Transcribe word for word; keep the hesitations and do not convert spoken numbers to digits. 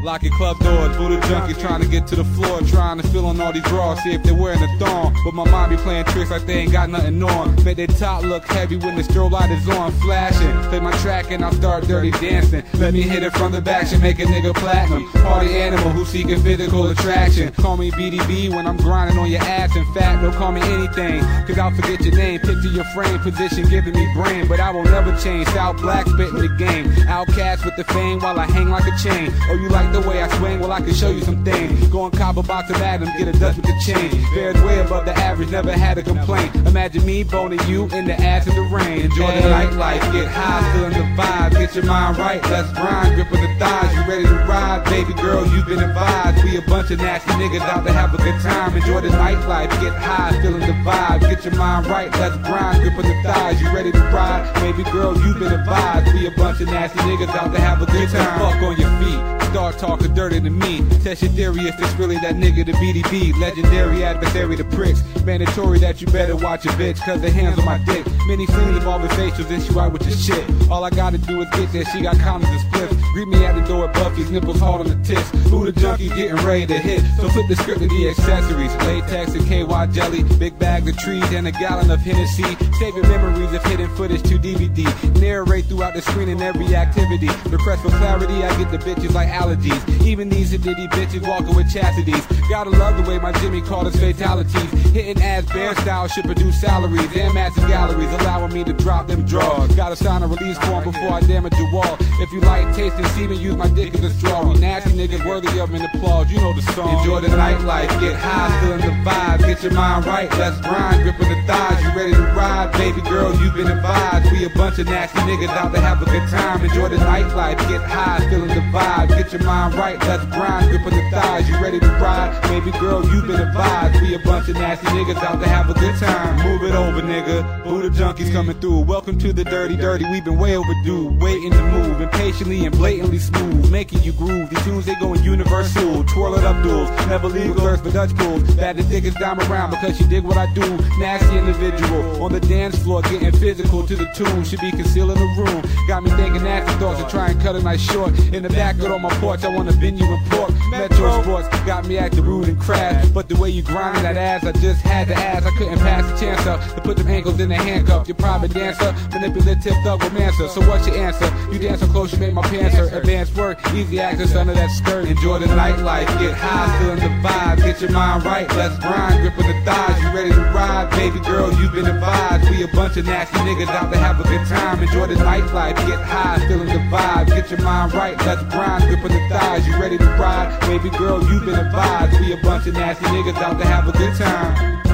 Locking club doors, Buddha junkies trying to get to the floor, trying to feel on all these drawers, see if they're wearing a thong. But my mom be playing tricks like they ain't got nothing on. Make their top look heavy when the strobe light is on, flashing. Play my track and I'll start dirty dancing. Let me hit it from the back, should make a nigga platinum. Party animal who seeking physical attraction. Call me B D B when I'm grinding on your ass. In fact, don't call me anything, cause I'll forget your name. Picture your frame, position giving me brain. But I will never change, South Black spitting the game. Outcast with the fame while I hang like a chain. Oh, you like the way I swing? Well, I can show you some things. Go and cop a box of Adams, get a Dutch with the chain. Bears way above the average, never had a complaint. Imagine me boning you in the ass in the rain. Enjoy the nightlife, get high, feeling the vibe. Get your mind right, let's grind, gripping the thighs. You ready to ride? Baby girl, you've been advised. We a bunch of nasty niggas out to have a good time. Enjoy the nightlife, get high, feeling the vibe. Get your mind right, let's grind, gripping the thighs. You ready to ride? Baby girl, you've been advised. We a bunch of nasty niggas out to have a good time. Fuck on your feet. Start talking dirty to me. Test your theory if it's really that nigga, the B D B. Legendary adversary, the pricks. Mandatory that you better watch your bitch, cause the hands on my dick. Many scenes involving facials, then she out with your shit. All I gotta do is get there, she got condoms and spliffs. Greet me at the door at Buffy's, nipples hard on the tits. Who the junkie getting ready to hit? So flip the script to the accessories. Latex and K Y jelly, big bag of trees and a gallon of Hennessy. Save your memories of hidden footage to D V D. Narrate throughout the screen in every activity. Request for clarity, I get the bitches like allergies. Even these itty bitches walking with chastities. Gotta love the way my Jimmy called us fatalities. Hitting ass bear style should produce salaries and massive galleries, allowing me to drop them draws. Gotta sign a release form before I damage your wall. If you like tasting semen, use my dick as a straw. We nasty niggas worthy of an applause, you know the song. Enjoy the nightlife, get high, feeling the vibe. Get your mind right, let's grind, gripping the thighs. You ready to ride? Baby girl, you've been advised. We a bunch of nasty niggas out to have a good time. Enjoy the nightlife, get high, feeling the vibe. Get your mind right, let's grind, gripping the thighs. You ready to ride? Baby girl, you've been advised. We a bunch of nasty niggas out to have a good time. Move it over, nigga. Buddha junkies coming through. Welcome to the dirty, dirty. We've been way overdue. Waiting to move, impatiently and blatantly smooth, making you groove. These tunes, they going universal. Twirl it up duels, never legal. Thirst for Dutch pools. Bad to dig is dime around because you dig what I do. Nasty individual on the dance floor, getting physical to the tune. Should be concealed in the room. Got me thinking nasty thoughts to try and cut a nice short. In the back of on my porch, I wanna bend you in pork. Metro Sports got me acting rude and crass. But the way you grinding that ass, I just had to ask. I couldn't pass the chance up to put them ankles in the handcuff. You're private dancer, manipulative thug romancer. So what's your answer? You dance so close, you make my pants hurt. Advanced work, easy access under that skirt. Enjoy the nightlife, get high, feeling the vibe. Get your mind right, let's grind, gripping the thighs. You ready to ride? Baby girl, you've been advised. We a bunch of nasty niggas out to have a good time. Enjoy the nightlife, get high, feeling the vibe. Get your mind right, let's grind, gripping the thighs. You ready to ride? Baby girl, you've been advised. We a bunch of nasty niggas out to have a good time.